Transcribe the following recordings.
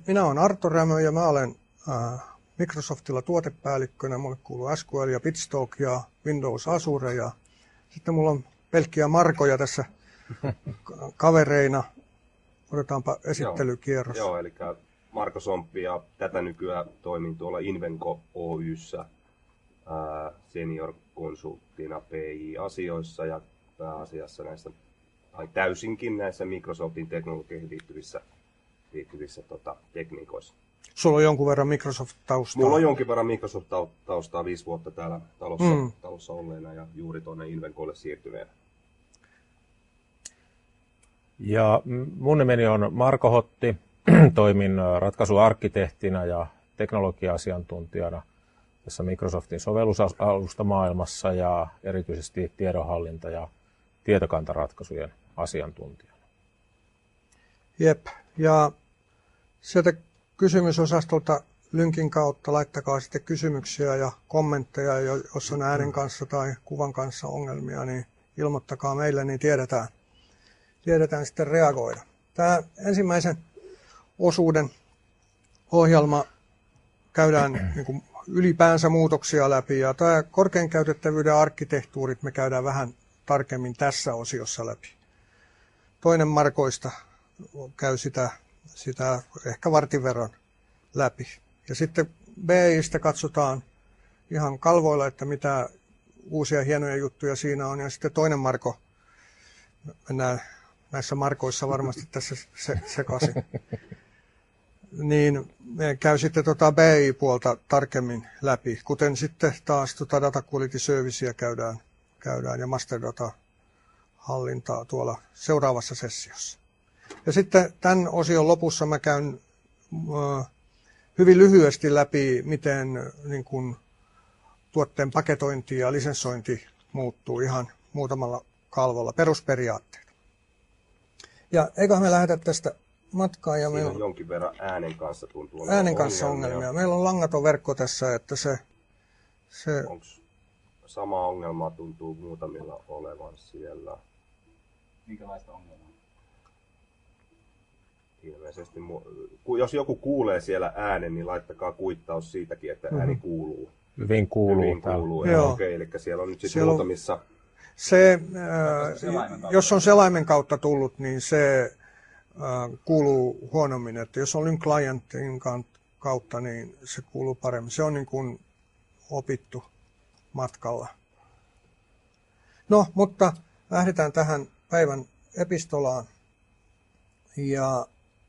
minä olen Arto Rämö ja mä olen Microsoftilla tuotepäällikkönä. Mulle kuuluu SQL ja Bitstalk ja Windows Azure ja sitten mulla on pelkkiä Markoja tässä kavereina. Odotetaanpa esittelykierros. Joo, eli Marko Somppi ja tätä nykyään toimin tuolla Invenco Oy:ssä senior-konsulttina PI-asioissa ja pääasiassa näissä, tai täysinkin näissä Microsoftin teknologioihin liittyvissä tekniikoissa. Sulla on jonkun verran Microsoft-taustaa? Mulla on jonkin verran Microsoft-taustaa 5 vuotta täällä talossa olleena ja juuri tuonne Invencolle siirtyneenä. Ja mun nimeni on Marko Hotti, toimin ratkaisuarkkitehtinä ja teknologia-asiantuntijana tässä Microsoftin sovellusalusta maailmassa ja erityisesti tiedonhallinta- ja tietokantaratkaisujen asiantuntijana. Jep, ja sieltä kysymysosastolta lynkin kautta laittakaa sitten kysymyksiä ja kommentteja, jos on äänen kanssa tai kuvan kanssa ongelmia, niin ilmoittakaa meille, niin tiedetään sitten reagoida. Tämä ensimmäisen osuuden ohjelma käydään niin kuin ylipäänsä muutoksia läpi, ja tämä korkean käytettävyyden arkkitehtuurit me käydään vähän tarkemmin tässä osiossa läpi. Toinen Markoista käy sitä ehkä vartin verran läpi. Ja sitten BI:stä katsotaan ihan kalvoilla, että mitä uusia hienoja juttuja siinä on, ja sitten toinen Marko, mennään näissä Markoissa varmasti tässä sekaisin, niin me käy sitten BI-puolta tarkemmin läpi, kuten sitten taas data quality servicea käydään ja master data hallintaa tuolla seuraavassa sessiossa. Ja sitten tämän osion lopussa mä käyn hyvin lyhyesti läpi, miten niin kun, tuotteen paketointi ja lisenssointi muuttuu ihan muutamalla kalvolla, perusperiaatteet. Ja eiköhän me lähdetä tästä matkaan. Ja siinä on jonkin verran äänen kanssa tuntuu äänen kanssa ongelmia. Meillä on langaton verkko tässä, että se onks sama ongelma tuntuu muutamilla olevan siellä. Minkälaista ongelmaa? Ilmeisesti, jos joku kuulee siellä äänen, niin laittakaa kuittaus siitäkin, että ääni kuuluu. Hyvin kuuluu. Okei, eli siellä on nyt sitten muutamissa. Jos on selaimen kautta tullut, niin se kuuluu huonommin. Että jos on link clientin kautta, niin se kuuluu paremmin. Se on niin kuin opittu matkalla. No, mutta lähdetään tähän päivän epistolaan. Ja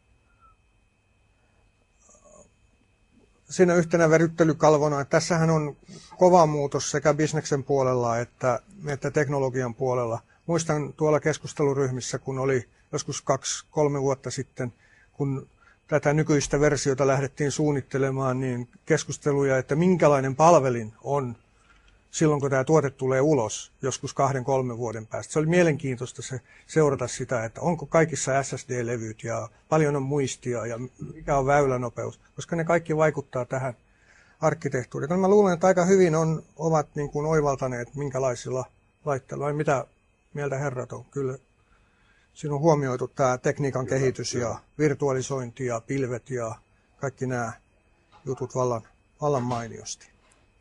siinä yhtenä veryttelykalvona, että tässähän on kova muutos sekä bisneksen puolella että teknologian puolella. Muistan tuolla keskusteluryhmissä, kun oli joskus 2-3 vuotta sitten, kun tätä nykyistä versiota lähdettiin suunnittelemaan, niin keskusteluja, että minkälainen palvelin on silloin, kun tämä tuote tulee ulos, joskus 2-3 vuoden päästä. Se oli mielenkiintoista seurata sitä, että onko kaikissa SSD-levyt ja paljon on muistia ja mikä on väylänopeus, koska ne kaikki vaikuttaa tähän arkkitehtuuriin. Mä luulen, että aika hyvin ovat niin kuin oivaltaneet, minkälaisilla laitteilla, vai mitä mieltä herrat on. Kyllä siinä on huomioitu tämä tekniikan kehitys ja virtualisointi ja pilvet ja kaikki nämä jutut vallan mainiosti.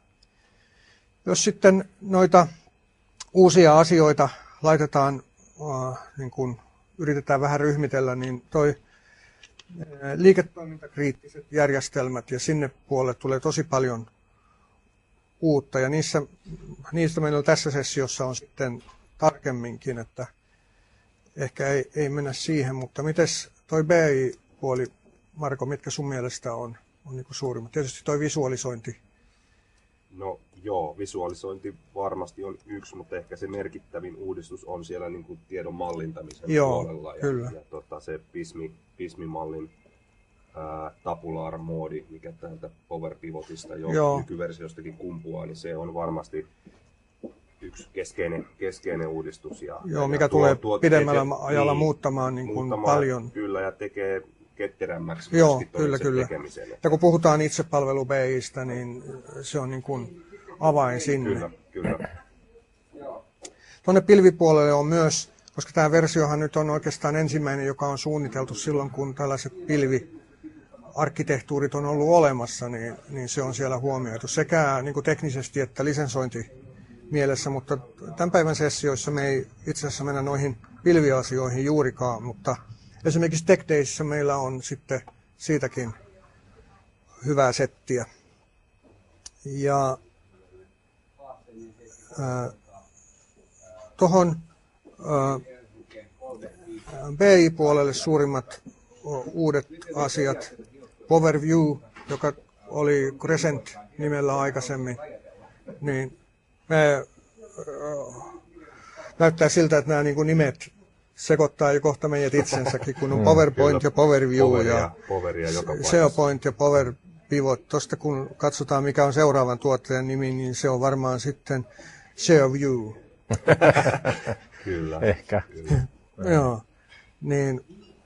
Jos sitten noita uusia asioita laitetaan, niin kun yritetään vähän ryhmitellä, niin toi liiketoimintakriittiset järjestelmät ja sinne puolelle tulee tosi paljon uutta. Ja niistä meillä tässä sessiossa on sitten tarkemminkin, että ehkä ei mennä siihen, mutta mites toi BI-puoli, Marko, mitkä sun mielestä on niin kuin suurimmat? Tietysti toi visualisointi. No joo, visualisointi varmasti on yksi, mutta ehkä se merkittävin uudistus on siellä niin kuin tiedon mallintamisen puolella. Kyllä. Ja se PISMI-mallin tabular-moodi, mikä täältä Power Pivotista nykyversiostakin kumpuaa, niin se on varmasti yksi keskeinen uudistus. Mikä tulee pidemmällä ajalla muuttamaan niin kuin paljon. Kyllä, ja tekee ketterämmäksi kyllä. Tekemisen. Ja kun puhutaan itsepalvelu BI:stä, niin se on niin kuin avain sinne. Kyllä. Tuonne pilvipuolelle on myös, koska tämä versiohan nyt on oikeastaan ensimmäinen, joka on suunniteltu silloin, kun tällaiset arkkitehtuurit on ollut olemassa, niin se on siellä huomioitu sekä niin kuin teknisesti että lisensointi mielessä, mutta tämän päivän sessioissa me ei itse asiassa mennä noihin pilviasioihin juurikaan, mutta esimerkiksi Tech Daysissa meillä on sitten siitäkin hyvää settiä. Ja tuohon BI-puolelle suurimmat uudet asiat, PowerView, joka oli Crescent nimellä aikaisemmin, niin näyttää siltä, että nämä niin nimet sekoittaa jo kohta meidät itsensäkin, kun on PowerPoint ja PowerView ja SharePoint ja Power Pivot. Tuosta kun katsotaan, mikä on seuraavan tuottajan nimi, niin se on varmaan sitten ShareView. Kyllä. Ehkä. Joo. Niin,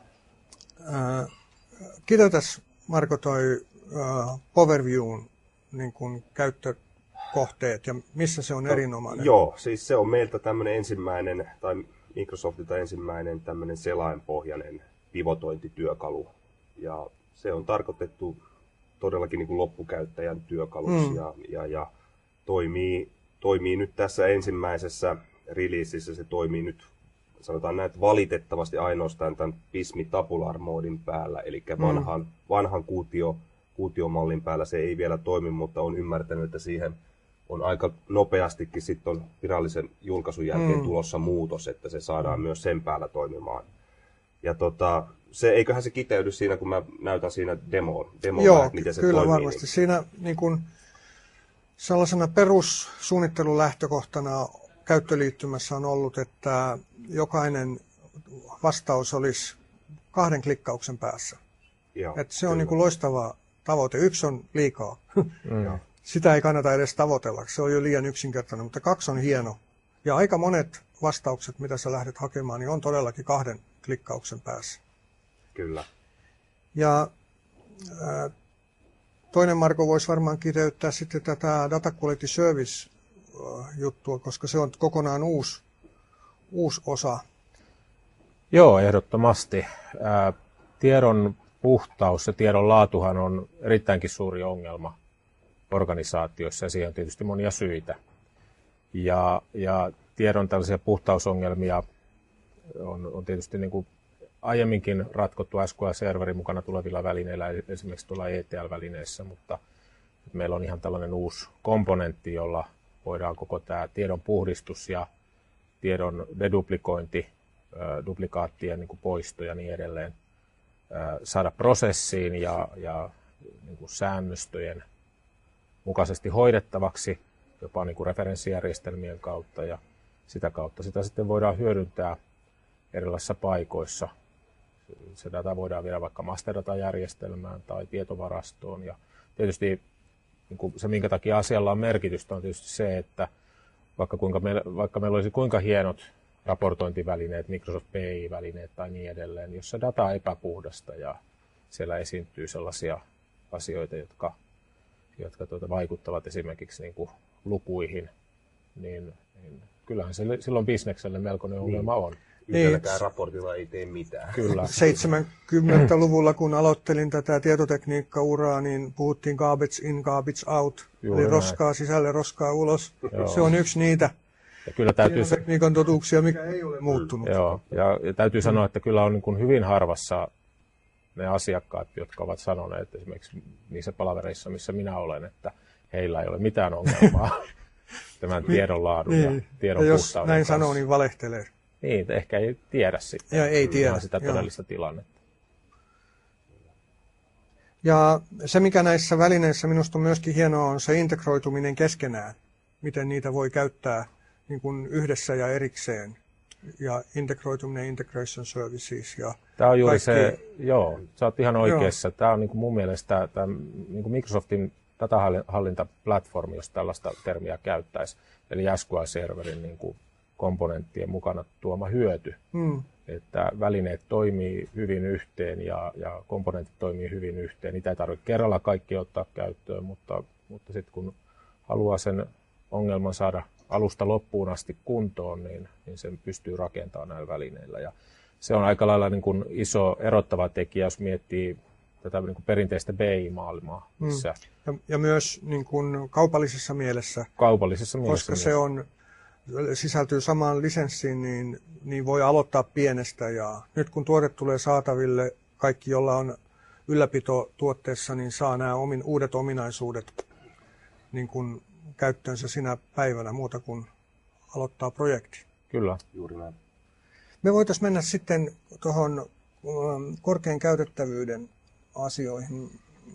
kiteytäs Marko toi PowerViewn niin kuin käyttökohteet ja missä se on erinomainen? Joo, siis se on meiltä tämmöinen ensimmäinen, tai Microsoftilta ensimmäinen tämmöinen selainpohjainen pivotointityökalu. Ja se on tarkoitettu todellakin niin kuin loppukäyttäjän työkaluksi ja toimii nyt tässä ensimmäisessä releasissä, se toimii nyt sanotaan näin, valitettavasti ainoastaan tämän Pismi Tabular-moodin päällä, eli vanhan kuutiomallin päällä se ei vielä toimi, mutta on ymmärtänyt, että siihen on aika nopeastikin sitten on virallisen julkaisun jälkeen tulossa muutos, että se saadaan myös sen päällä toimimaan. Ja eiköhän se kiteydy siinä, kun mä näytän siinä demoa Joo, miten se kyllä toimii. Varmasti. Niin. Siinä niin kun, sellaisena perussuunnittelun lähtökohtana käyttöliittymässä on ollut, että jokainen vastaus olisi 2 klikkauksen päässä. Joo, että se on niin kuin loistava tavoite. 1 on liikaa. Sitä ei kannata edes tavoitella, se on jo liian yksinkertainen, mutta 2 on hieno. Ja aika monet vastaukset, mitä sä lähdet hakemaan, niin on todellakin 2 klikkauksen päässä. Kyllä. Ja toinen Marko voisi varmaan kiteyttää sitten tätä Data Quality Service-juttua, koska se on kokonaan uusi osa. Joo, ehdottomasti. Tiedon puhtaus ja tiedon laatuhan on erittäinkin suuri ongelma organisaatioissa ja siihen on tietysti monia syitä. Ja tiedon tällaisia puhtausongelmia on tietysti niin kuin aiemminkin ratkottu SQL-serverin mukana tulevilla välineillä, esimerkiksi tuolla ETL-välineessä, mutta meillä on ihan tällainen uusi komponentti, jolla voidaan koko tämä tiedon puhdistus ja tiedon deduplikointi, duplikaattien niin kuin poisto ja niin edelleen saada prosessiin ja niin kuin säännöstöjen mukaisesti hoidettavaksi, jopa niin kuin referenssijärjestelmien kautta ja sitä kautta sitä sitten voidaan hyödyntää erilaisissa paikoissa. Se data voidaan viedä vaikka masterdata-järjestelmään tai tietovarastoon. Ja tietysti niin kuin se, minkä takia asialla on merkitystä, on tietysti se, että vaikka meillä olisi kuinka hienot raportointivälineet, Microsoft BI-välineet tai niin edelleen, jos se data on epäpuhdasta ja siellä esiintyy sellaisia asioita, jotka vaikuttavat esimerkiksi niin kuin lukuihin, niin kyllähän se silloin bisnekselle melkoinen ongelma on. Yhdelläkään raportilla ei tee mitään. Kyllä. 70-luvulla, kun aloittelin tätä tietotekniikka-uraa, niin puhuttiin garbage in, garbage out. Eli roskaa sisälle, roskaa ulos. Joo. Se on yksi niitä tietotekniikan totuuksia, mikä ei ole muuttunut. Joo, ja täytyy sanoa, että kyllä on niin kuin hyvin harvassa ne asiakkaat, jotka ovat sanoneet esimerkiksi niissä palavereissa, missä minä olen, että heillä ei ole mitään ongelmaa tämän tiedon laadun ja tiedon jos puhtauden näin kanssa. sanoo, niin valehtelee. Niin, ehkä ei tiedä sitten. Ja ei tiedä. Sitä todellista tilannetta. Ja se, mikä näissä välineissä minusta on myöskin hienoa, on se integroituminen keskenään. Miten niitä voi käyttää niin kuin yhdessä ja erikseen. Ja integroituminen, integration services. Ja tämä on juuri kaikki. se, joo, sä oot ihan oikeassa. Joo. Tämä on niin kuin mun mielestä niin kuin Microsoftin datahallintaplatformi, jos tällaista termiä käyttäisi. Eli SQL-serverin niin kuin komponenttien mukana tuoma hyöty. Että välineet toimii hyvin yhteen ja komponentit toimii hyvin yhteen. Niitä ei tarvitse kerralla kaikki ottaa käyttöön, mutta sitten kun haluaa sen ongelman saada alusta loppuun asti kuntoon, niin sen pystyy rakentamaan näillä välineillä. Ja se on aika lailla niin kuin iso erottava tekijä, jos miettii tätä niin kuin perinteistä BI-maailmaa, missä Ja myös niin kuin kaupallisessa mielessä, kaupallisessa mielessä koska se sisältyy samaan lisenssiin, niin voi aloittaa pienestä. Ja nyt kun tuote tulee saataville, kaikki, jolla on ylläpito tuotteessa, niin saa nämä uudet ominaisuudet niin kuin käyttöönsä sinä päivänä muuta kuin aloittaa projekti. Kyllä. Juuri näin. Me voitaisiin mennä sitten tuohon korkean käytettävyyden asioihin.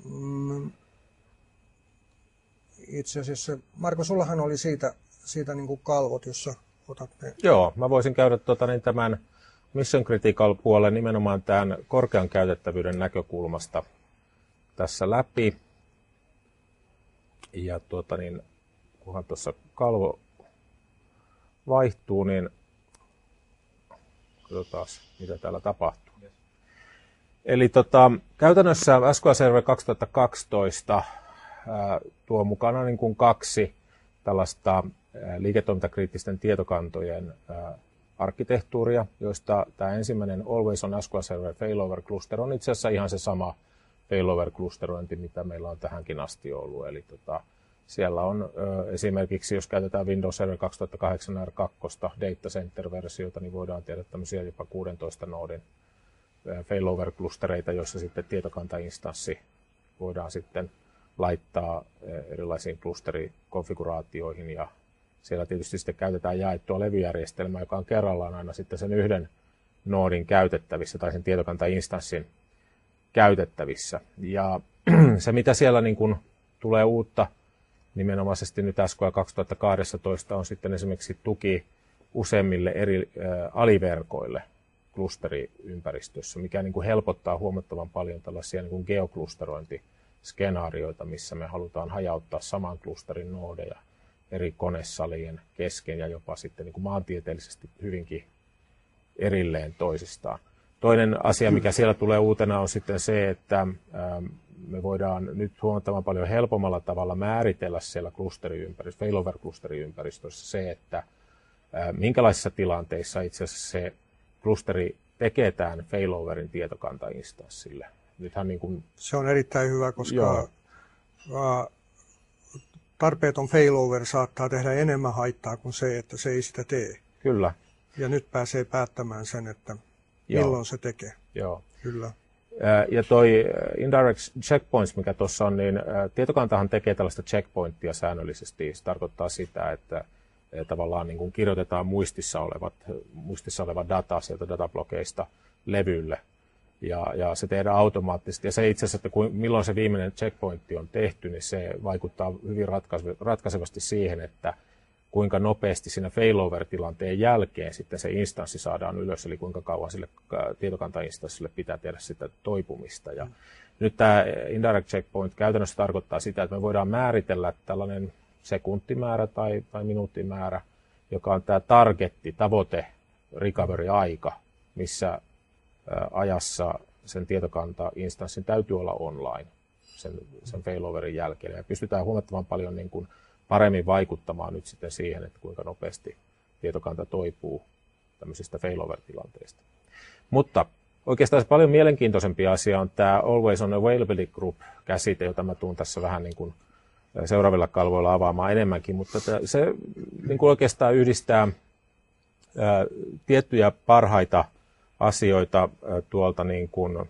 Itse asiassa, Marko, sullahan oli siitä niin kuin kalvot, jossa otat ne. Joo, mä voisin käydä tämän Mission Critical puolen nimenomaan tämän korkean käytettävyyden näkökulmasta tässä läpi. Ja kunhan tuossa kalvo vaihtuu, niin katsotaan, mitä täällä tapahtuu. Yes. Eli käytännössä SQL Server 2012 tuo mukana niin kuin 2 tällaista liiketoimintakriittisten tietokantojen arkkitehtuuria, joista tämä ensimmäinen Always on SQL Server Failover Cluster on itse asiassa ihan se sama failover-klusterointi, mitä meillä on tähänkin asti ollut. Eli siellä on esimerkiksi, jos käytetään Windows Server 2008 R2 Data Center-versiota, niin voidaan tehdä tämmöisiä jopa 16 noodin failover-klustereita, joissa sitten tietokantainstanssi voidaan sitten laittaa erilaisiin klusterikonfiguraatioihin, ja siellä tietysti sitten käytetään jaettua levyjärjestelmää, joka on kerrallaan aina sitten sen yhden noodin käytettävissä tai sen tietokantainstanssin käytettävissä. Ja se, mitä siellä niin kuin tulee uutta, nimenomaisesti nyt SQL 2012 on sitten esimerkiksi tuki useimmille eri aliverkoille klusteriympäristössä, mikä niin kuin helpottaa huomattavan paljon tällaisia niin kuin geoklusterointiskenaarioita, missä me halutaan hajauttaa saman klusterin noodeja eri konesalien kesken ja jopa sitten niin kuin maantieteellisesti hyvinkin erilleen toisistaan. Toinen asia, mikä siellä tulee uutena, on sitten se, että me voidaan nyt huomattavan paljon helpommalla tavalla määritellä siellä failover-klusteriympäristössä se, että minkälaisissa tilanteissa itse asiassa se klusteri tekee tämän failoverin tietokantainstanssille. Nythän niin kuin, se on erittäin hyvä, koska tarpeeton failover saattaa tehdä enemmän haittaa kuin se, että se ei sitä tee. Kyllä. Ja nyt pääsee päättämään sen, että milloin se tekee. Joo. Kyllä. Ja toi indirect checkpoints, mikä tuossa on, niin tietokantahan tekee tällaista checkpointtia säännöllisesti. Se tarkoittaa sitä, että tavallaan niin kuin kirjoitetaan muistissa oleva data sieltä datablokeista levylle. Ja se tehdään automaattisesti. Ja se itse asiassa, että milloin se viimeinen checkpointti on tehty, niin se vaikuttaa hyvin ratkaisevasti siihen, että kuinka nopeasti siinä failover-tilanteen jälkeen sitten se instanssi saadaan ylös, eli kuinka kauan sille tietokantainstanssille pitää tehdä sitä toipumista. Ja nyt tämä indirect checkpoint käytännössä tarkoittaa sitä, että me voidaan määritellä tällainen sekuntimäärä tai minuuttimäärä, joka on tämä tavoite recovery-aika, missä ajassa sen tietokantainstanssin täytyy olla online sen failoverin jälkeen. Ja pystytään huomattavan paljon niin kuin paremmin vaikuttamaan nyt sitten siihen, että kuinka nopeasti tietokanta toipuu tämmöisistä failover-tilanteista. Mutta oikeastaan paljon mielenkiintoisempi asia on tämä Always on Availability Group-käsite, jota mä tuun tässä vähän niin kuin seuraavilla kalvoilla avaamaan enemmänkin, mutta se niin kuin oikeastaan yhdistää tiettyjä parhaita asioita tuolta niin kuin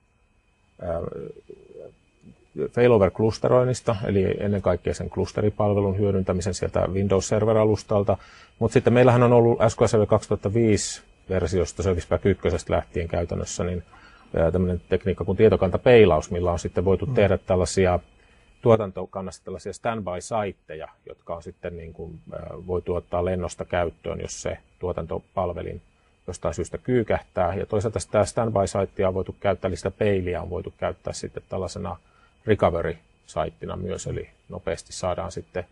failover-klusteroinnista, eli ennen kaikkea sen klusteripalvelun hyödyntämisen sieltä Windows Server-alustalta. Mutta sitten meillähän on ollut SQL Server 2005 versiosta Service Pack 1 lähtien käytännössä niin tämmöinen tekniikka kuin tietokantapeilaus, millä on sitten voitu tehdä tällaisia tuotantokannasta tällaisia standby-saitteja, jotka on sitten niin kuin, voitu ottaa lennosta käyttöön, jos se tuotantopalvelin jostain syystä kyykähtää. Ja toisaalta sitä standby-saittia on voitu käyttää, eli sitä peiliä on voitu käyttää sitten tällaisena recovery-saittina myös, eli nopeasti saadaan sitten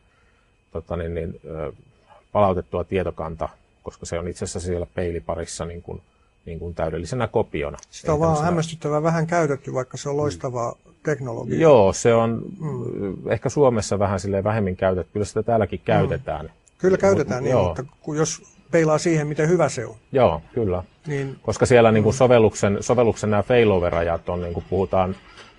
palautettua tietokanta, koska se on itse asiassa siellä peiliparissa niin kuin täydellisenä kopiona. Sitä on vaan hämmästyttävän vähän käytetty, vaikka se on loistavaa teknologiaa. Joo, se on ehkä Suomessa vähän silleen vähemmin käytetty. Kyllä sitä täälläkin käytetään. Kyllä käytetään niin, mutta jos peilaa siihen, miten hyvä se on. Joo, kyllä. Niin, koska siellä niin kuin sovelluksen nämä failover-ajat on, niin kuin puhutaan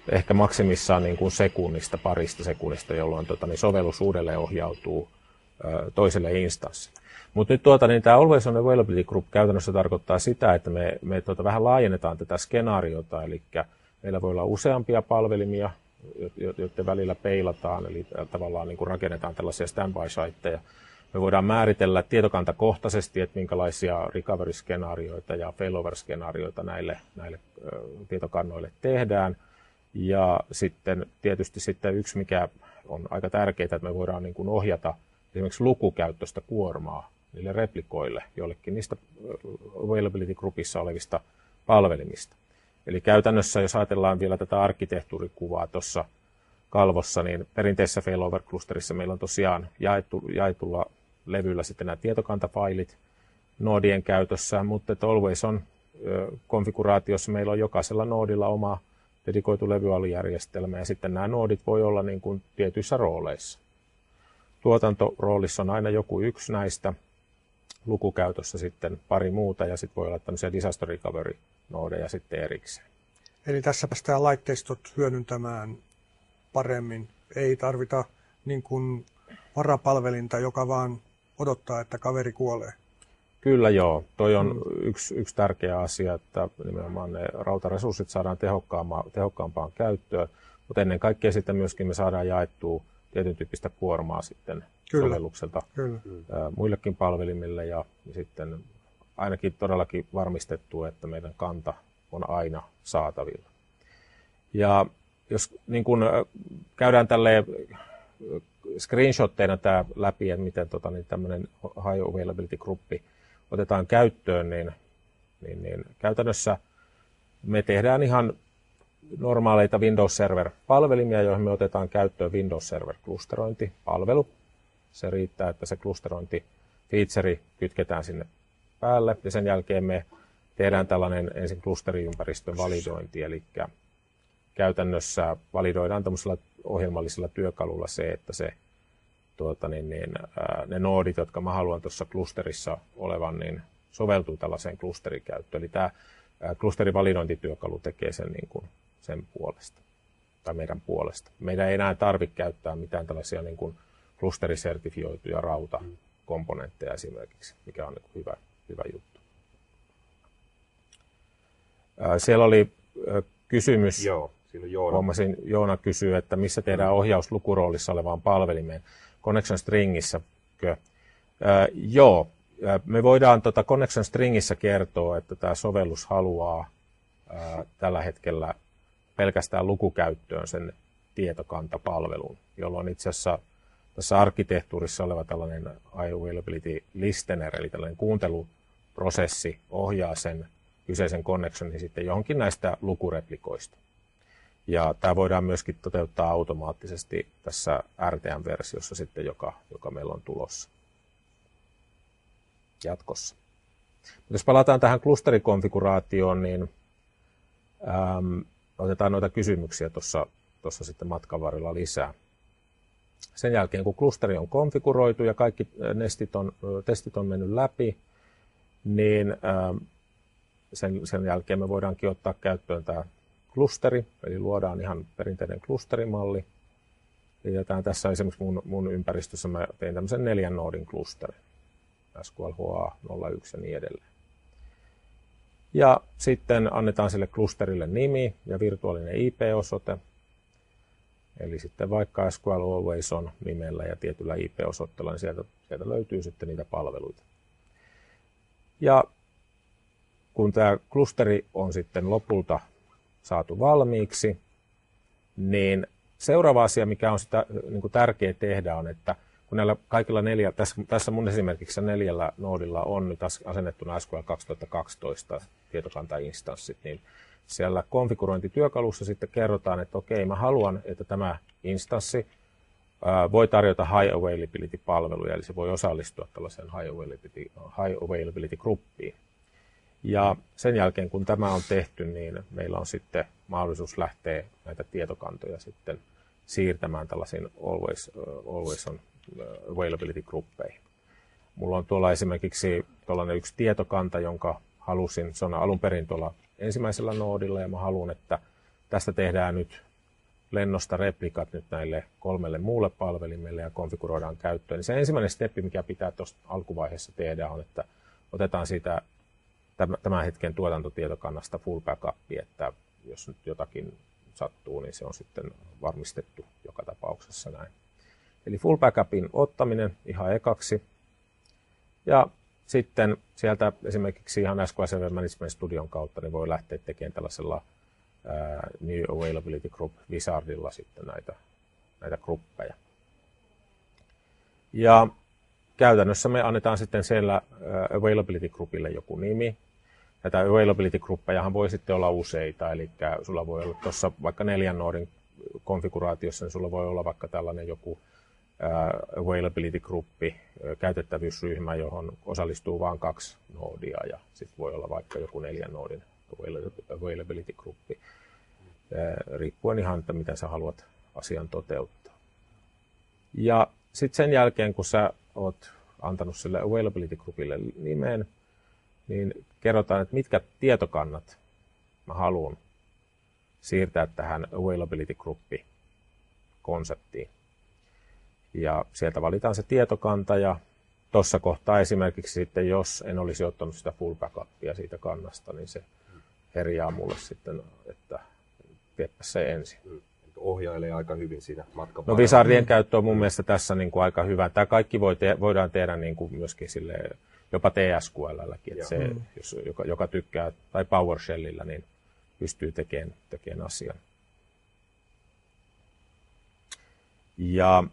ehkä maksimissaan niin kuin sekunnista, parista sekunnista, jolloin sovellus uudelleen ohjautuu toiselle instanssille. Mutta nyt niin tämä Always on Availability Group käytännössä tarkoittaa sitä, että me vähän laajennetaan tätä skenaariota, eli meillä voi olla useampia palvelimia, joiden välillä peilataan, eli tavallaan niin kuin rakennetaan tällaisia standby-siteja. Me voidaan määritellä tietokantakohtaisesti, että minkälaisia recovery-skenaarioita ja failover-skenaarioita näille tietokannoille tehdään. Ja sitten tietysti yksi, mikä on aika tärkeää, että me voidaan niin kuin ohjata esimerkiksi lukukäyttöistä kuormaa niille replikoille, jollekin niistä availability groupissa olevista palvelimista. Eli käytännössä, jos ajatellaan vielä tätä arkkitehtuurikuvaa tuossa kalvossa, niin perinteisessä failover-klusterissa meillä on tosiaan jaetulla levyllä sitten nämä tietokantafailit noodien käytössä, mutta Always on konfiguraatiossa meillä on jokaisella noodilla oma dedikoitu levyalijärjestelmä, ja sitten nämä noodit voi olla niin kuin tietyissä rooleissa. Tuotantoroolissa on aina joku yksi näistä, lukukäytössä sitten pari muuta, ja sitten voi olla tämmöisiä disaster recovery-noodeja sitten erikseen. Eli tässä päästään laitteistot hyödyntämään paremmin. Ei tarvita niin kuin varapalvelinta, joka vaan odottaa, että kaveri kuolee. Kyllä joo. Toi on yksi tärkeä asia, että nimenomaan ne rautaresurssit saadaan tehokkaampaan käyttöön, mutta ennen kaikkea sitten myöskin me saadaan jaettua tietyn tyyppistä kuormaa sitten sovellukselta muillekin palvelimille ja sitten ainakin todellakin varmistettua, että meidän kanta on aina saatavilla. Ja jos niin kun käydään tälleen screenshotteina tämä läpi, että miten tämmöinen High Availability Gruppi otetaan käyttöön, niin käytännössä me tehdään ihan normaaleita Windows Server-palvelimia, joihin me otetaan käyttöön Windows Server-klusterointipalvelu. Se riittää, että se klusterointi-feature kytketään sinne päälle, ja sen jälkeen me tehdään tällainen ensin klusteriympäristön validointi, eli käytännössä validoidaan tämmöisellä ohjelmallisella työkalulla se, että ne noodit, jotka mä haluan tuossa klusterissa olevan, niin soveltuu tällaiseen klusterikäyttöön. Eli tämä klusterivalidointityökalu tekee sen, niin kuin sen puolesta, tai meidän puolesta. Meidän ei enää tarvitse käyttää mitään tällaisia niin kuin klusterisertifioituja rautakomponentteja esimerkiksi, mikä on niin kuin hyvä juttu. Siellä oli kysymys. Joo, siinä on Joona. Huomasin, Joona kysyy, että missä tehdään ohjaus lukuroolissa olevaan palvelimeen. Connection Stringissäkö? Joo, me voidaan Connection Stringissä kertoa, että tämä sovellus haluaa tällä hetkellä pelkästään lukukäyttöön sen tietokantapalvelun, jolloin itse asiassa tässä arkkitehtuurissa oleva tällainen availability listener, eli tällainen kuunteluprosessi ohjaa sen kyseisen connectionin sitten johonkin näistä lukureplikoista. Ja tämä voidaan myöskin toteuttaa automaattisesti tässä RTM-versiossa sitten, joka meillä on tulossa jatkossa. Mutta jos palataan tähän klusterikonfiguraatioon, niin otetaan noita kysymyksiä tuossa sitten matkan varrella lisää. Sen jälkeen, kun klusteri on konfiguroitu ja kaikki testit on mennyt läpi, niin sen jälkeen me voidaankin ottaa käyttöön tämä klusteri, eli luodaan ihan perinteinen klusterimalli. Ja tässä esimerkiksi mun ympäristössä mä tein tämmöisen 4 noodin klusterin, SQL HA 01 ja niin edelleen. Ja sitten annetaan sille klusterille nimi ja virtuaalinen IP-osoite. Eli sitten vaikka SQL Always on nimellä ja tietyllä IP-osoitteella, niin sieltä löytyy sitten niitä palveluita. Ja kun tämä klusteri on sitten lopulta saatu valmiiksi, niin seuraava asia, mikä on sitä niin kuin tärkeää tehdä, on, että kun näillä kaikilla tässä mun esimerkiksi 4 noodilla on nyt asennettuna SQL 2012 tietokantainstanssit, niin siellä konfigurointityökalussa sitten kerrotaan, että okei, mä haluan, että tämä instanssi voi tarjota high availability-palveluja, eli se voi osallistua tällaiseen high availability-gruppiin. Ja sen jälkeen, kun tämä on tehty, niin meillä on sitten mahdollisuus lähteä näitä tietokantoja sitten siirtämään tällaisiin always on availability-gruppeihin. Mulla on tuolla esimerkiksi tuollainen yksi tietokanta, jonka halusin, se on alun perin tuolla ensimmäisellä noodilla, ja mä haluan, että tästä tehdään nyt lennosta replikat nyt näille 3 muulle palvelimelle ja konfiguroidaan käyttöön, niin se ensimmäinen steppi, mikä pitää tuosta alkuvaiheessa tehdä, on, että otetaan siitä tämän hetken tuotantotietokannasta full backup, että jos nyt jotakin sattuu, niin se on sitten varmistettu joka tapauksessa näin. Eli full backupin ottaminen ihan ekaksi. Ja sitten sieltä esimerkiksi ihan SQL Server Management Studion kautta niin voi lähteä tekemään tällaisella New Availability Group Wizardilla sitten näitä gruppeja. Ja käytännössä me annetaan sitten siellä Availability Groupille joku nimi. Näitä Availability Groupejahan voi sitten olla useita, eli sulla voi olla tuossa vaikka 4 noodin konfiguraatiossa, niin sulla voi olla vaikka tällainen joku availability-gruppi, käytettävyysryhmä, johon osallistuu vain 2 noodia, ja sitten voi olla vaikka joku 4 noodin availability-gruppi, riippuen ihan, että miten sä haluat asian toteuttaa. Ja sitten sen jälkeen, kun sä oot antanut sille availability-grupille nimen, niin kerrotaan, että mitkä tietokannat mä haluan siirtää tähän availability-gruppi-konseptiin. Ja sieltä valitaan se tietokanta, ja tuossa kohtaa esimerkiksi sitten, jos en olisi ottanut sitä full backupia siitä kannasta, niin se herjaa mulle sitten, että teepä se ensin. Ohjailee aika hyvin siinä matkan varrella. No Wizardien käyttö on mun mielestä tässä niin kuin aika hyvä. Tämä kaikki voidaan tehdä niin kuin myöskin sille, jopa TSQL:lläkin, että se, joka tykkää, tai PowerShellillä, niin pystyy tekemään asian. Ja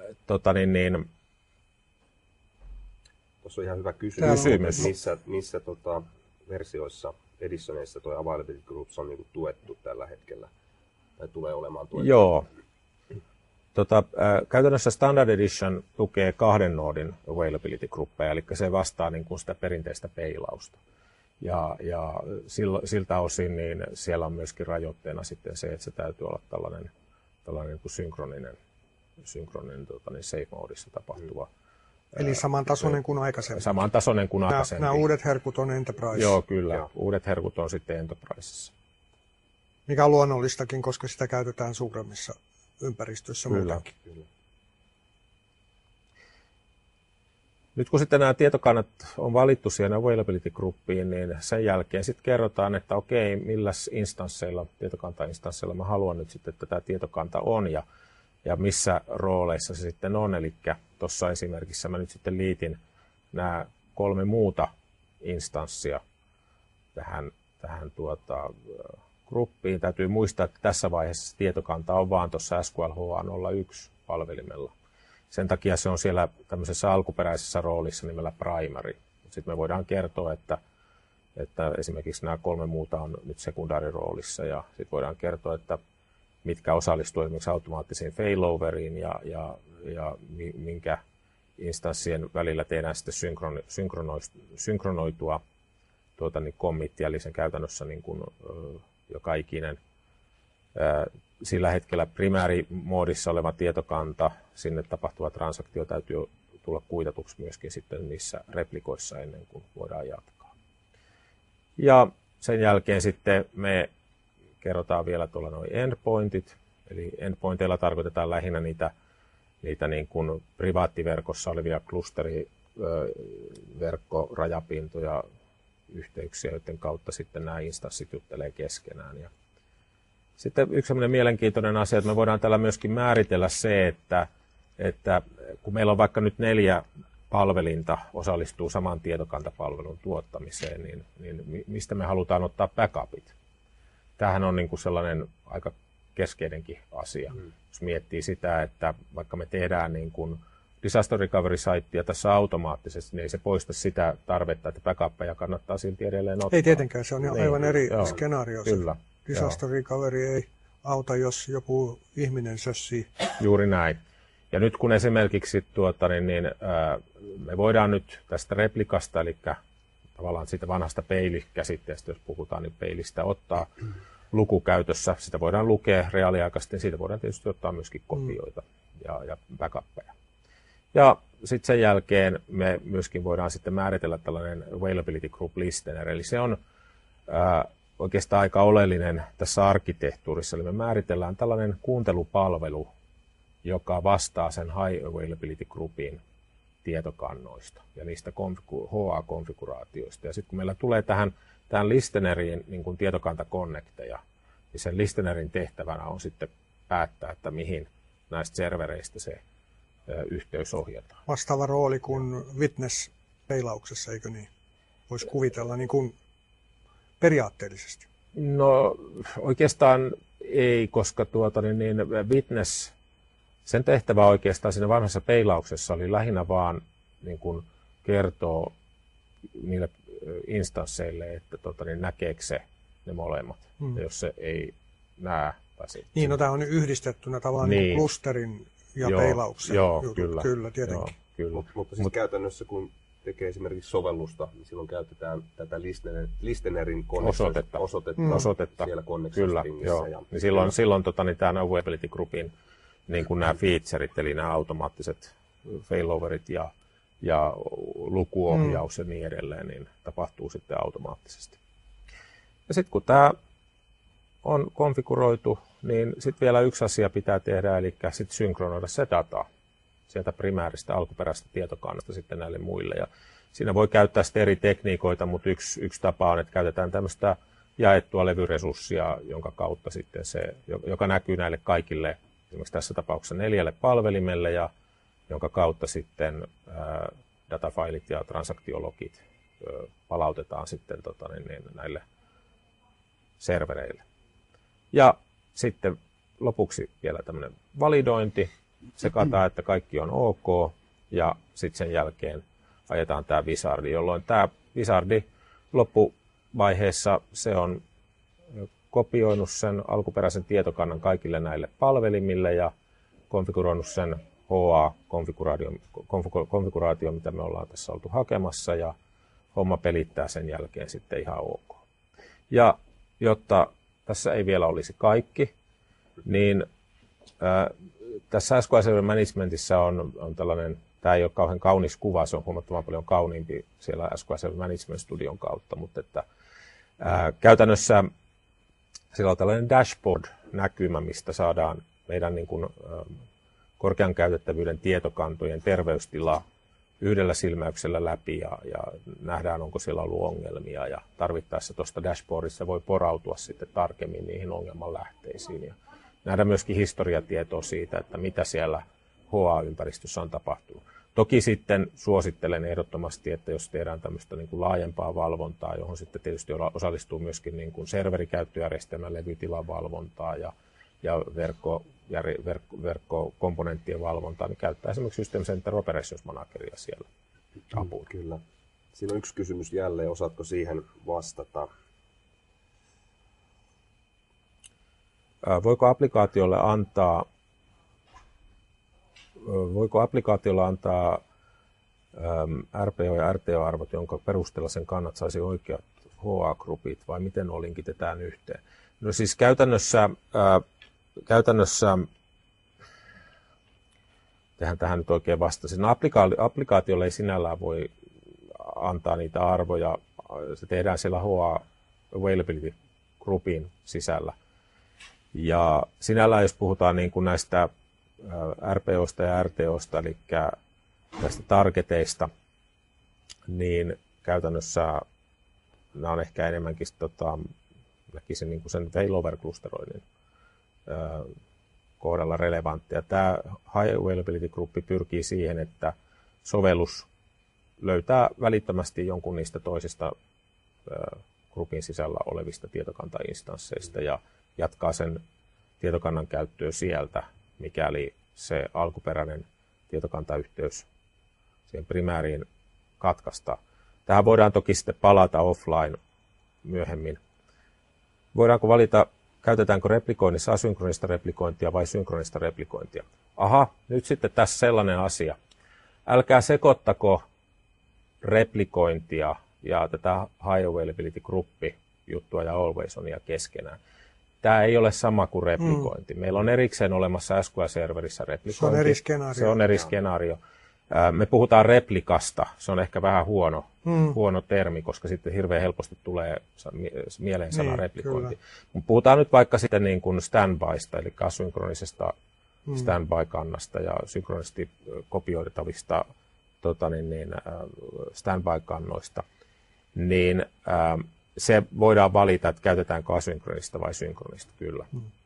tuossa on ihan hyvä kysymys. Missä versioissa, editioneissa tuo Availability Groups on niin kuin tuettu tällä hetkellä, tai tulee olemaan tuettu? Joo. Käytännössä Standard Edition tukee 2 noodin Availability Gruppeja, eli se vastaa niin kuin sitä perinteistä peilausta. Ja siltä osin niin siellä on myöskin rajoitteena sitten se, että se täytyy olla tällainen niin kuin synkroninen safe-moodissa tapahtuva. Eli samantasoinen kuin aikaisemmin. Samantasoinen kuin aikaisemmin. Nämä uudet herkut on Enterprise. Joo, kyllä. Joo. Uudet herkut on sitten Enterprisessa. Mikä on luonnollistakin, koska sitä käytetään suuremmissa ympäristöissä muutenkin. Kyllä. Nyt kun sitten nämä tietokannat on valittu siihen availability-gruppiin, niin sen jälkeen sitten kerrotaan, että okei, millä instansseilla, tietokanta-instansseilla mä haluan nyt sitten, että tämä tietokanta on ja missä rooleissa se sitten on. Eli tuossa esimerkissä mä nyt sitten liitin nämä 3 muuta instanssia tähän gruppiin. Täytyy muistaa, että tässä vaiheessa tietokanta on vaan tuossa SQL HA01 palvelimella. Sen takia se on siellä tämmöisessä alkuperäisessä roolissa nimellä primary. Sitten me voidaan kertoa, että esimerkiksi nämä 3 muuta on nyt sekundaariroolissa, ja sitten voidaan kertoa, että mitkä osallistuu esimerkiksi automaattiseen failoveriin ja minkä instanssien välillä tehdään sitten synkronoitua committia, eli sen käytännössä niin kuin joka ikinen sillä hetkellä primäärimoodissa oleva tietokanta, sinne tapahtuva transaktio täytyy tulla kuitatuksi myöskin sitten niissä replikoissa ennen kuin voidaan jatkaa. Ja sen jälkeen sitten me kerrotaan vielä tuolla nuo endpointit, eli endpointeilla tarkoitetaan lähinnä niitä niin kuin privaattiverkossa olevia klusteriverkkorajapintoja, yhteyksiä, joiden kautta sitten nämä instanssit juttelee keskenään. Ja sitten yksi sellainen mielenkiintoinen asia, että me voidaan tällä myöskin määritellä se, että kun meillä on vaikka nyt 4 palvelinta osallistuu saman tietokantapalvelun tuottamiseen, niin mistä me halutaan ottaa backupit? Tämähän on niin kuin sellainen aika keskeinenkin asia, jos miettii sitä, että vaikka me tehdään niin kuin disaster recovery -sitea tässä automaattisesti, niin ei se poista sitä tarvetta, että backuppeja kannattaa silti edelleen ottaa. Ei tietenkään, se on aivan eri skenaario. Kyllä. Disaster recovery ei auta, jos joku ihminen sössii. Juuri näin. Ja nyt kun esimerkiksi me voidaan nyt tästä replikasta, eli tavallaan siitä vanhasta peilikäsitteestä, jos puhutaan, niin peilistä ottaa lukukäytössä. Sitä voidaan lukea reaaliaikaisesti, niin siitä voidaan tietysti ottaa myöskin kopioita ja backuppeja. Ja sitten sen jälkeen me myöskin voidaan sitten määritellä tällainen availability group listener, eli se on oikeastaan aika oleellinen tässä arkkitehtuurissa. Eli me määritellään tällainen kuuntelupalvelu, joka vastaa sen High Availability Groupin tietokannoista ja niistä HA-konfiguraatioista. Ja sitten kun meillä tulee tähän listeneriin niin kuin tietokantaconnecteja, niin sen listenerin tehtävänä on sitten päättää, että mihin näistä servereistä se yhteys ohjataan. Vastaava rooli kuin Witness-peilauksessa, eikö niin? Voisi kuvitella niin kuin periaatteellisesti. No oikeastaan ei, koska Witness, sen tehtävä oikeastaan siinä vanhassa peilauksessa oli lähinnä vaan niin kuin kertoo niille instansseille, että näkeekö se ne molemmat. Ja jos se ei näe. Niin, no tämä on yhdistettynä tavallaan niin klusterin ja peilauksen. Joo, kyllä tietenkin. Joo, kyllä. Mutta siis käytännössä kun tekee esimerkiksi sovellusta, niin silloin käytetään tätä listenerin osoitetta siellä connection stringissä. Ja niin silloin tämä Availability Groupin niin kuin nämä featuret, eli nämä automaattiset failoverit ja lukuohjaus ja niin edelleen, niin tapahtuu sitten automaattisesti. Ja sitten kun tämä on konfiguroitu, niin sitten vielä yksi asia pitää tehdä, eli sitten synkronoida se data sieltä primääristä alkuperäistä tietokannasta sitten näille muille. Ja siinä voi käyttää sitten eri tekniikoita, mutta yksi tapa on, että käytetään tämmöistä jaettua levyresurssia, jonka kautta sitten se, joka näkyy näille kaikille, esimerkiksi tässä tapauksessa 4 palvelimelle, ja jonka kautta sitten datafailit ja transaktiologit palautetaan sitten näille servereille. Ja sitten lopuksi vielä tämmöinen validointi, sekataan, että kaikki on ok, ja sitten sen jälkeen ajetaan tämä wizardi, jolloin tämä wizardi loppuvaiheessa se on kopioinut sen alkuperäisen tietokannan kaikille näille palvelimille ja konfiguroinut sen HA-konfiguraatio, mitä me ollaan tässä oltu hakemassa, ja homma pelittää sen jälkeen sitten ihan ok. Ja jotta tässä ei vielä olisi kaikki, niin tässä SQL Server Managementissa on tällainen, tämä ei ole kauhean kaunis kuva, se on huomattavan paljon kauniimpi siellä SQL Server Management Studion kautta, mutta että, käytännössä siellä on tällainen dashboard-näkymä, mistä saadaan meidän niin kuin, korkean käytettävyyden tietokantojen terveystila yhdellä silmäyksellä läpi ja nähdään, onko siellä ollut ongelmia, ja tarvittaessa tuosta dashboardissa voi porautua sitten tarkemmin niihin ongelman lähteisiin ja nähdä myöskin historiatietoa siitä, että mitä siellä HA-ympäristössä on tapahtunut. Toki sitten suosittelen ehdottomasti, että jos tehdään tämmöistä niin kuin laajempaa valvontaa, johon sitten tietysti osallistuu myöskin niin kuin serverikäyttöjärjestelmän levytilan valvontaa ja verkkokomponenttien valvontaa, niin käyttää esimerkiksi System Center Operations Manageria siellä apuun. Kyllä. Siinä on yksi kysymys jälleen, osaatko siihen vastata? Voiko applikaatiolle antaa RPO ja RTO-arvot, jonka perusteella sen kannat saisi oikeat HA-grupit, vai miten nuo linkitetään yhteen? No siis käytännössä tehän tähän nyt oikein vastasin. Applikaatiolle ei sinällään voi antaa niitä arvoja. Se tehdään siellä HA Availability Groupin sisällä. Ja sinällään, jos puhutaan niin kuin näistä RPOsta ja RTOsta, eli näistä targeteista, niin käytännössä nämä on ehkä enemmänkin näkisin niin kuin sen failover-klusteroinnin kohdalla relevanttia. Tämä High Availability Group pyrkii siihen, että sovellus löytää välittömästi jonkun niistä toisista grupin sisällä olevista tietokantainstansseista ja jatkaa sen tietokannan käyttöä sieltä, mikäli se alkuperäinen tietokantayhteys siihen primääriin katkaista. Tähän voidaan toki sitten palata offline myöhemmin. Voidaanko valita, käytetäänkö replikoinnissa asynkronista replikointia vai synkronista replikointia? Aha, nyt sitten tässä sellainen asia. Älkää sekoittako replikointia ja tätä High Availability Group-juttua ja Always Onia keskenään. Tämä ei ole sama kuin replikointi. Meillä on erikseen olemassa SQL-serverissä replikointi. Se on eri skenaario. Se on eri skenaario. Me puhutaan replikasta, se on ehkä vähän huono termi, koska sitten hirveän helposti tulee mieleen sana replikointi. Mutta puhutaan nyt vaikka sitten niin kuin standbysta, eli asynkronisesta standby-kannasta ja synkronisesti kopioitavista standby-kannoista, niin se voidaan valita, että käytetäänkö asynkronista vai synkronista, kyllä.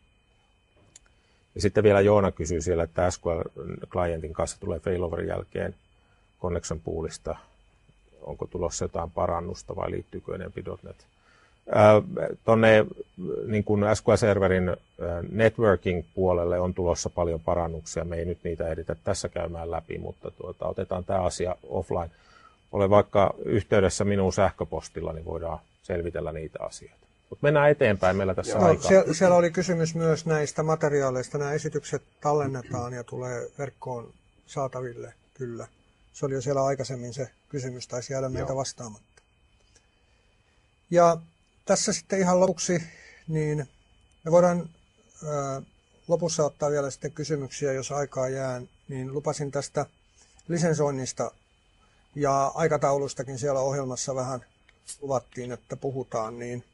Ja sitten vielä Joona kysyy siellä, että SQL-klientin kanssa tulee failoverin jälkeen connection poolista. Onko tulossa jotain parannusta vai liittyykö enemmän .NET? Tuonne niin kuin SQL-serverin networking-puolelle on tulossa paljon parannuksia. Me ei nyt niitä ehditä tässä käymään läpi, mutta otetaan tämä asia offline. Olen vaikka yhteydessä minun sähköpostilla, niin voidaan selvitellä niitä asioita. Mutta mennään eteenpäin, meillä tässä aikaa. Siellä oli kysymys myös näistä materiaaleista. Nämä esitykset tallennetaan ja tulee verkkoon saataville, kyllä. Se oli jo siellä aikaisemmin se kysymys, taisi jäädä meiltä vastaamatta. Ja tässä sitten ihan lopuksi, niin me voidaan lopussa ottaa vielä sitten kysymyksiä, jos aikaa jää, niin lupasin tästä lisensoinnista ja aikataulustakin siellä ohjelmassa vähän luvattiin, että puhutaan, niin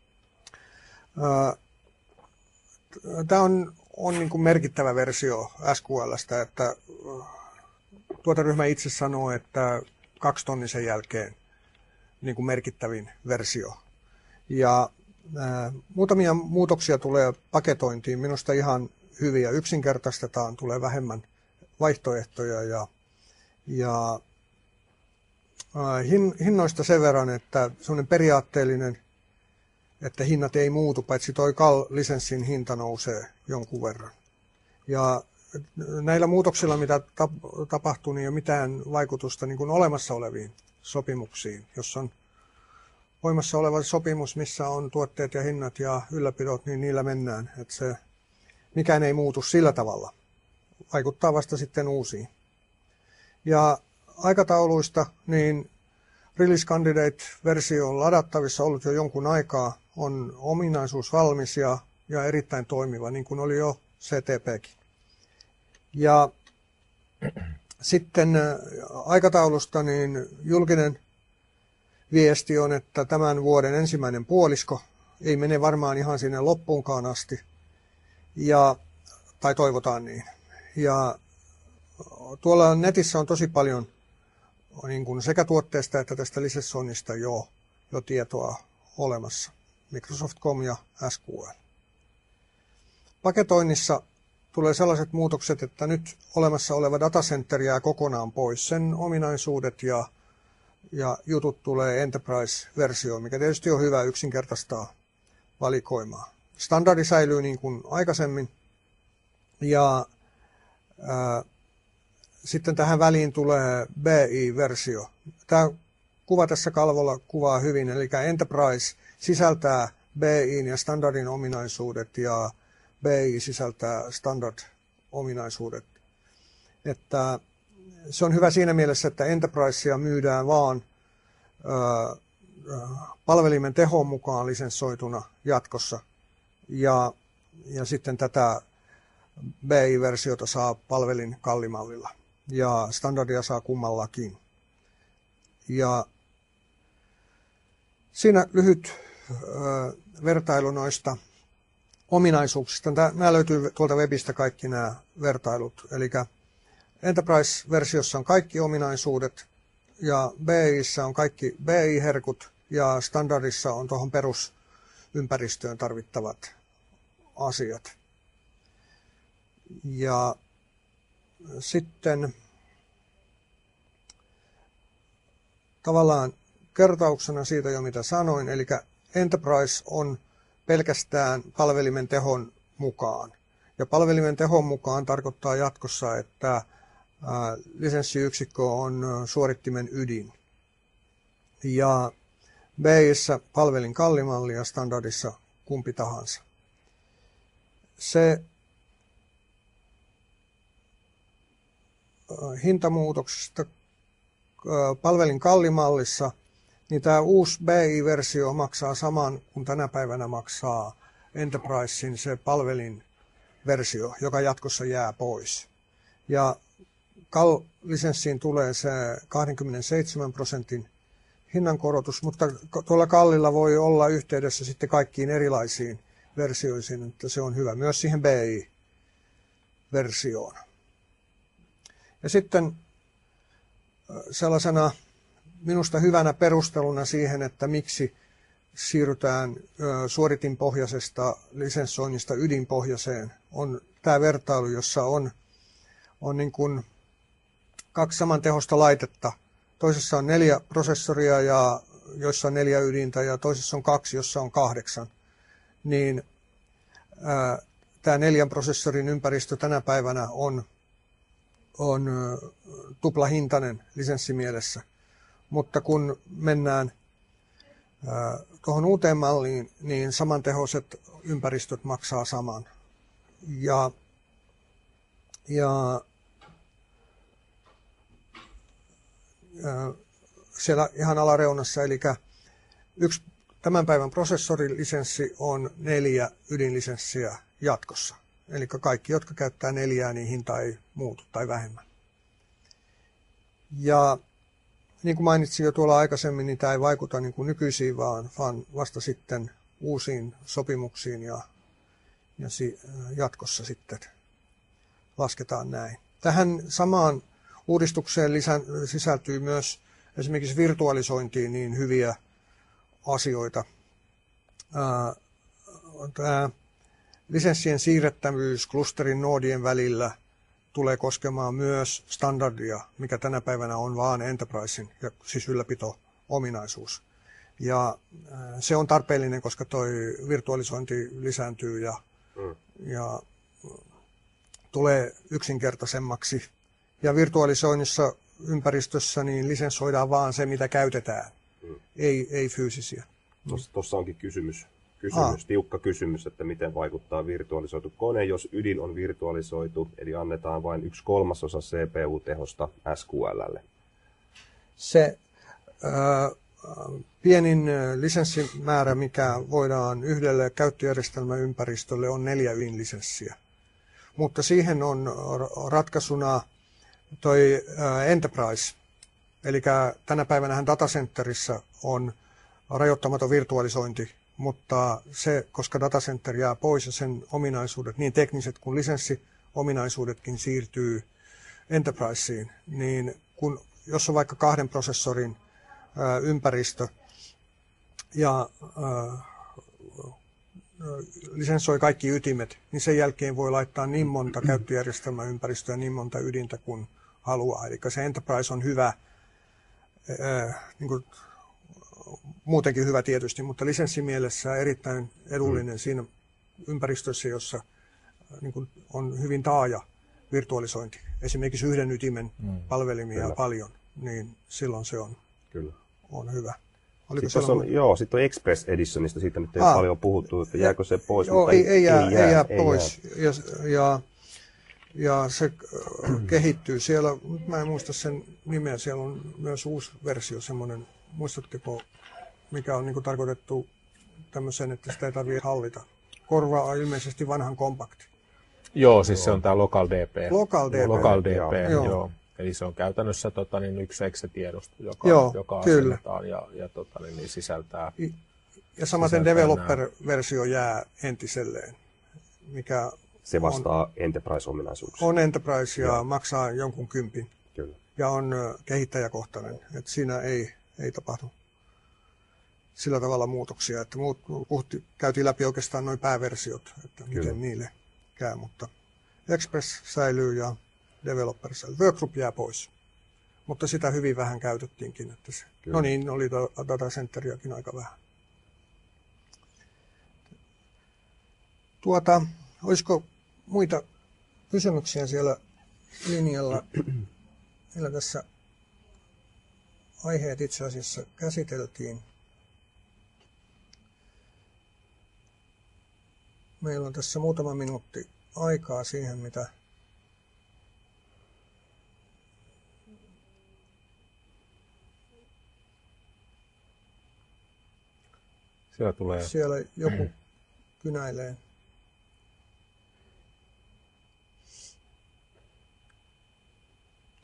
tämä on niin kuin merkittävä versio SQL:stä, että tuoteryhmä itse sanoo, että 2 tonnisen jälkeen niin kuin merkittävin versio. Ja muutamia muutoksia tulee paketointiin, minusta ihan hyviä. Yksinkertaistetaan, tulee vähemmän vaihtoehtoja ja hinnoista sen verran, että semmoinen periaatteellinen, että hinnat ei muutu, paitsi toi CAL-lisenssin hinta nousee jonkun verran. Ja näillä muutoksilla, mitä tapahtuu, niin ei ole mitään vaikutusta niin kuin olemassa oleviin sopimuksiin. Jos on voimassa oleva sopimus, missä on tuotteet ja hinnat ja ylläpidot, niin niillä mennään. Että se, mikään ei muutu sillä tavalla. Vaikuttaa vasta sitten uusiin. Aikatauluista, niin Release Candidate-versio on ladattavissa ollut jo jonkun aikaa, on ominaisuus valmis ja erittäin toimiva, niin kuin oli jo CTPkin. Ja sitten aikataulusta, niin julkinen viesti on, että tämän vuoden ensimmäinen puolisko ei mene varmaan ihan sinne loppuunkaan asti, tai toivotaan niin. Ja tuolla netissä on tosi paljon niin kuin sekä tuotteesta että tästä lisensoinnista jo tietoa olemassa. Microsoft.com ja SQL. Paketoinnissa tulee sellaiset muutokset, että nyt olemassa oleva datacenter jää kokonaan pois. Sen ominaisuudet ja jutut tulee Enterprise-versioon, mikä tietysti on hyvä yksinkertaistaa valikoimaa. Standardi säilyy niin kuin aikaisemmin ja sitten tähän väliin tulee BI-versio. Tämä kuva tässä kalvolla kuvaa hyvin, eli Enterprise sisältää BI:n ja standardin ominaisuudet ja BI sisältää standard-ominaisuudet. Että se on hyvä siinä mielessä, että Enterprisea myydään vaan palvelimen tehon mukaan lisenssoituna jatkossa. Ja sitten tätä BI-versiota saa palvelin kallimallilla. Ja standardia saa kummallakin. Ja siinä lyhyt vertailu noista ominaisuuksista. Nämä löytyy tuolta webistä kaikki nämä vertailut. Eli Enterprise-versiossa on kaikki ominaisuudet ja BI:ssä on kaikki BI-herkut ja standardissa on tuohon perusympäristöön tarvittavat asiat. Ja sitten tavallaan kertauksena siitä jo mitä sanoin, eli Enterprise on pelkästään palvelimen tehon mukaan. Ja palvelimen tehon mukaan tarkoittaa jatkossa, että lisenssiyksikkö on suorittimen ydin. Ja BI:ssä palvelin kallimalli ja standardissa kumpi tahansa. Se hintamuutoksesta palvelin kallimallissa, niin tämä uusi BI-versio maksaa saman kuin tänä päivänä maksaa Enterprisein se palvelin versio, joka jatkossa jää pois. Ja CAL-lisenssiin tulee se 27% hinnankorotus, mutta tuolla CALilla voi olla yhteydessä sitten kaikkiin erilaisiin versioisiin, että se on hyvä myös siihen BI-versioon. Ja sitten sellaisena minusta hyvänä perusteluna siihen, että miksi siirrytään suoritinpohjaisesta lisenssoinnista ydinpohjaiseen, on tämä vertailu, jossa on niin kuin 2 samantehosta laitetta. Toisessa on 4 prosessoria, joissa on 4 ydintä, ja toisessa on 2, jossa on 8. Niin tämä 4 prosessorin ympäristö tänä päivänä on tuplahintainen lisenssimielessä. Mutta kun mennään tuohon uuteen malliin, niin samantehoiset ympäristöt maksaa saman. Ja siellä ihan alareunassa, eli yksi tämän päivän prosessorilisenssi on 4 ydinlisenssiä jatkossa. Eli kaikki, jotka käyttää 4, niin hinta ei muutu tai vähemmän. Ja niin kuin mainitsin jo tuolla aikaisemmin, niin tämä ei vaikuta niin kuin nykyisiin, vaan vasta sitten uusiin sopimuksiin ja jatkossa sitten lasketaan näin. Tähän samaan uudistukseen sisältyy myös esimerkiksi virtualisointiin niin hyviä asioita. Tämä lisenssien siirrettävyys klusterin noodien välillä tulee koskemaan myös standardia, mikä tänä päivänä on vaan Enterprisein, siis ylläpito-ominaisuus. Ja se on tarpeellinen, koska tuo virtualisointi lisääntyy ja tulee yksinkertaisemmaksi. Ja virtualisoinnissa ympäristössä niin lisenssoidaan vaan se, mitä käytetään, ei fyysisiä. Tuossa onkin kysymys, tiukka kysymys, että miten vaikuttaa virtualisoitu kone, jos ydin on virtualisoitu, eli annetaan vain 1/3 CPU-tehosta SQL:lle. Se pienin lisenssimäärä, mikä voidaan yhdelle käyttöjärjestelmäympäristölle, on 4 ydinlisenssiä. Mutta siihen on ratkaisuna toi Enterprise, eli tänä päivänä datacenterissä on rajoittamaton virtualisointi, mutta se, koska datacenter jää pois ja sen ominaisuudet, niin tekniset kuin lisenssiominaisuudetkin siirtyy Enterpriseen, niin jos on vaikka 2 prosessorin ympäristö ja lisenssoi kaikki ytimet, niin sen jälkeen voi laittaa niin monta käyttöjärjestelmäympäristöä, niin monta ydintä kuin haluaa. Eli se Enterprise on hyvä, niin kuin muutenkin hyvä tietysti, mutta lisenssimielessä erittäin edullinen siinä ympäristössä, jossa niin kuin on hyvin taaja virtualisointi. Esimerkiksi yhden ytimen palvelimia paljon, niin silloin se on hyvä. Sitten on Express Editionista, siitä nyt ei paljon puhuttu, että jääkö se pois? Joo, mutta ei jää pois. Ja se kehittyy siellä, mä en muista sen nimeä, siellä on myös uusi versio, semmoinen, muistatteko, mikä on niin kuin tarkoitettu tämmöiseen, että sitä ei tarvitse hallita. Korvaa ilmeisesti vanhan kompakti. Joo, siis se on tämä Local DP. Local DP, joo. Eli se on käytännössä yksi exe-tiedosto, joka asennetaan ja niin sisältää. Ja samaten developer-versio jää entiselleen, mikä se vastaa Enterprise-ominaisuuksia. On Enterprise ja maksaa jonkun 10. Kyllä. Ja on kehittäjäkohtainen, että siinä ei tapahdu sillä tavalla muutoksia, että käytiin läpi oikeastaan noin pääversiot, että miten niille käy, mutta Express säilyy ja Developer säilyy. Workgroup jää pois, mutta sitä hyvin vähän käytettiinkin, että se, no niin, oli datacenteriakin aika vähän. Olisiko muita kysymyksiä siellä linjalla? Meillä tässä aiheet itse asiassa käsiteltiin. Meillä on tässä muutama minuutti aikaa siihen, mitä siellä joku kynäilee.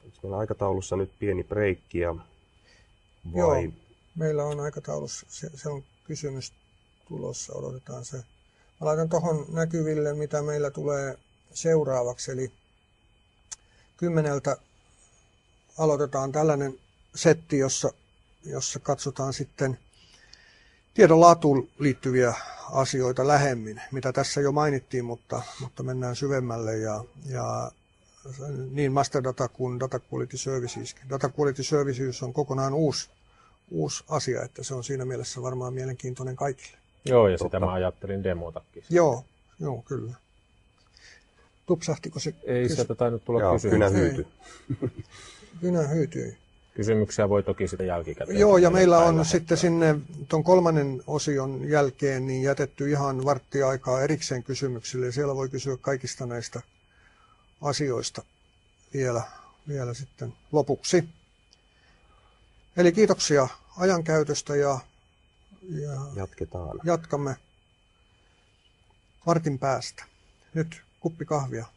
Onko meillä aikataulussa nyt pieni breikki vai? Joo, meillä on aikataulussa, se on kysymys tulossa, odotetaan se. Mä laitan tuohon näkyville, mitä meillä tulee seuraavaksi, eli 10 aloitetaan tällainen setti, jossa katsotaan sitten tiedon laatuun liittyviä asioita lähemmin, mitä tässä jo mainittiin, mutta mennään syvemmälle ja niin master data kuin data quality services. Data quality services on kokonaan uusi asia, että se on siinä mielessä varmaan mielenkiintoinen kaikille. Joo, ja sitä mä ajattelin demotakin. Joo, kyllä. Tupsahtiko se? Ei sieltä tainnut tulla kysymyksiä. Kynä hyytyi. Kynä hyytyi. Kysymyksiä voi toki sitten jälkikäteen. Joo, ja meillä on sitten sinne tuon 3. osion jälkeen niin jätetty ihan varttiaikaa erikseen kysymyksille. Ja siellä voi kysyä kaikista näistä asioista vielä sitten lopuksi. Eli kiitoksia ajankäytöstä ja Jatketaan. Jatkamme vartin päästä. Nyt kuppi kahvia.